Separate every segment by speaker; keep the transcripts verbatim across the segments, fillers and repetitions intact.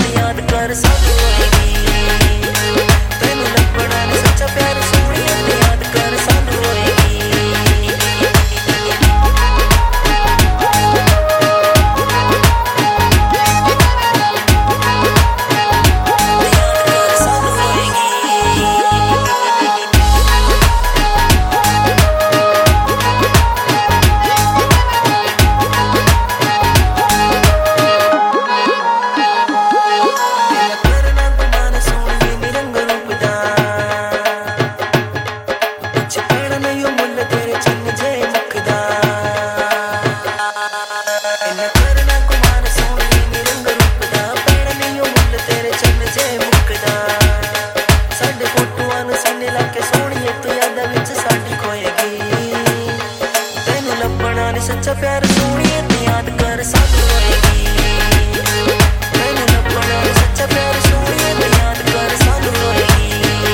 Speaker 1: सच्चा प्यार सोनिए ते याद कर सानू होएगी। मैनू लभना सच्चा प्यार सोनिए ते याद कर सानू होएगी।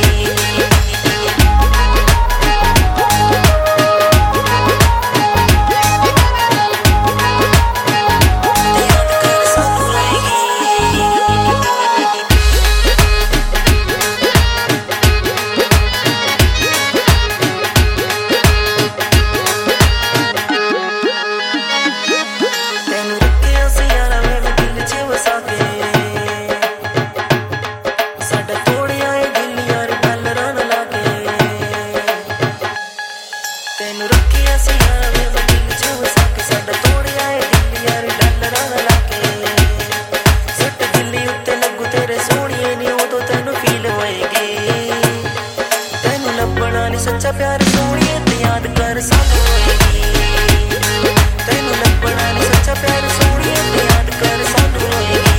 Speaker 1: ते याद कर सानू होएगी। ਤੈਨੂੰ ਰੱਖਿਆ ਸੀ ਯਾਰ ਵੇ ਦਿਲ ਚ ਵਸਾ ਕੇ ਸਾਡਾ ਤੋੜਿਆ ਏ ਦਿਲ ਯਾਰ ਡਾਲਰਾਂ ਨਾਲ ਲਾ ਕੇ ਸਿੱਟ ਦਿੱਲੀ ਉੱਤੇ ਲੱਗੂ ਤੇਰੇ ਸੋਹਣੀਏ ਨੀ ਉਦੋਂ ਤੈਨੂੰ ਫੀਲ ਹੋਏਗੀ। ਤੈਨੂੰ ਲੱਭਣਾ ਨੀ ਸੱਚਾ ਪਿਆਰ ਸੋਹਣੀਏ ਤੇ ਯਾਦ ਕਰ ਸਾਨੂੰ ਹੋਏਗੀ। ਤੈਨੂੰ ਲੱਭਣਾ ਨੀ ਸੱਚਾ ਪਿਆਰ ਸੋਹਣੀਏ ਤੇ ਯਾਦ ਕਰ ਸਾਨੂੰ ਹੋਏਗੀ।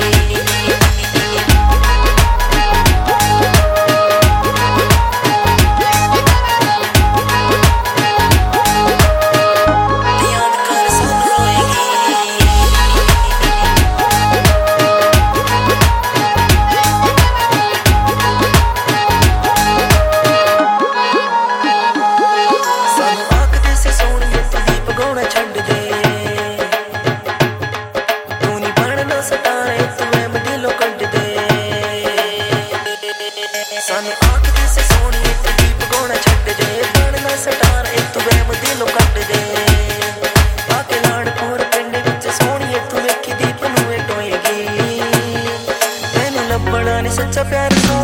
Speaker 1: ਸਾਨੂੰ ਆਖਦੇ ਸੀ ਸੋਹਣੀਏ ਤੂੰ ਦੀਪ ਗਾਉਣਾ ਛੱਡ ਦੇ ਬਣਨਾ ਸਟਾਰ ਏ ਤੂੰ ਵਹਿਮ ਦਿਲੋਂ ਕੱਢ ਦੇ ਆ ਕੇ ਲਾੜਪੁਰ ਪਿੰਡ ਵਿੱਚ ਸੋਹਣੀਏ ਤੂੰ ਵੇਖੀ ਦੀਪ ਨੂੰ ਏ ਟੋਏਗੀ। ਤੈਨੂੰ ਲੱਭਣਾ ਨੀ ਸੱਚਾ ਪਿਆਰ